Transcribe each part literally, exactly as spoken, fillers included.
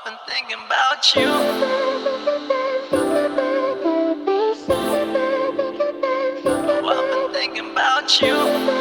been thinking about you. Oh, I've been thinking about you.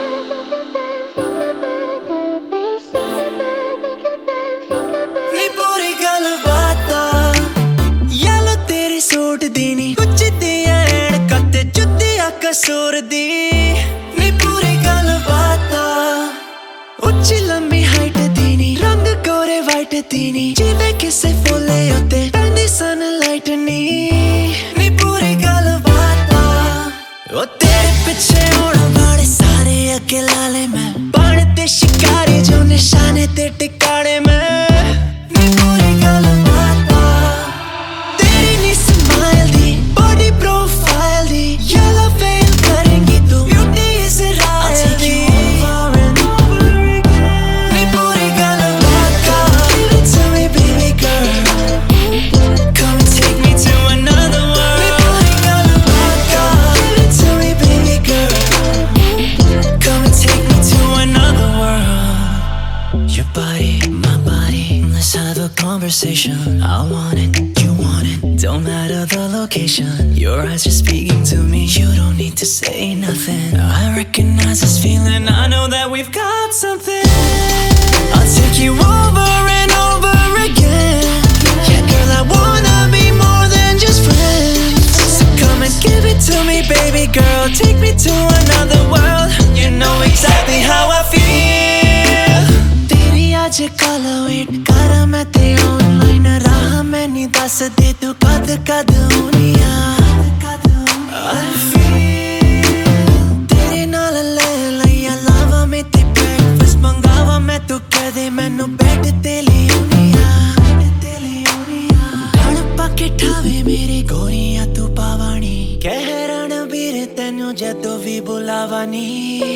नी पूरी गल बातां यालो तेरी सूट दी नी कुछ दियां ऐनकां ते जुत्तियां कसूर दी नी पूरी गल बातां उच्ची लंबी हाइट दी नी रंग गोरे वाइट दी नी जिवें किसे फुल्ले उत्ते पैंदी सनलाइट नी नी पूरी गल बातां ओ तेरे पिछे होण वाले सारे अगे ला ले मैं बण ते शिकारी जो निशाने ते टिकाणे मैं Conversation, I want it, you want it. Don't matter the location. Your eyes are speaking to me. You don't need to say nothing. I recognize this feeling. I know that we've got something. I'll take you over and over again. Yeah, girl, I wanna be more than just friends. So come and give it to me, baby girl. Take me to another world. You know exactly how I feel. Teri aaj kal wait kara main te online raah maini das de tu kad kad honi aa I feel tere naal le laiya lava me te breakfast mangawa main tu keh de mainu bed te le auni aa te le auni aa gan paake thave mere goriya tu pawani keh ranveer tenu jadon vi bulawani